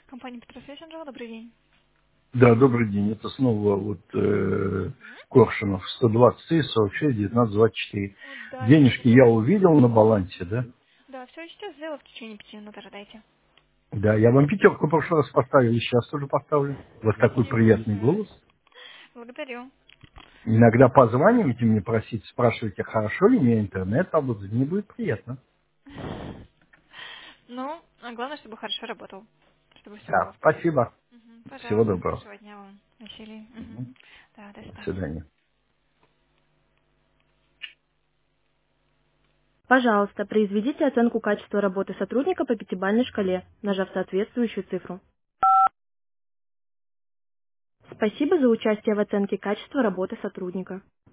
Компания Петросвязь, Анжела, добрый день. Да, добрый день. Это снова Коршунов, 120 сообщение 1924. Да, я Денежки сейчас. я увидел на балансе, да? Да, все сейчас сделаю в течение 5 минут, ожидайте. Да, я вам пятерку в прошлый раз поставил, и сейчас тоже поставлю. У вас такой Спасибо приятный большое. голос. Благодарю. Иногда позваниваете мне просить, спрашиваете, хорошо ли мне интернет работает. Мне будет приятно. Ну, а главное, чтобы хорошо работал. Чтобы все было Да, в порядке. спасибо. Всего Пожалуйста, доброго. хорошего дня вам, Василий. Мгм. Да, до До свидания. свидания. Пожалуйста, произведите оценку качества работы сотрудника по пятибалльной шкале, нажав соответствующую цифру. Спасибо за участие в оценке качества работы сотрудника.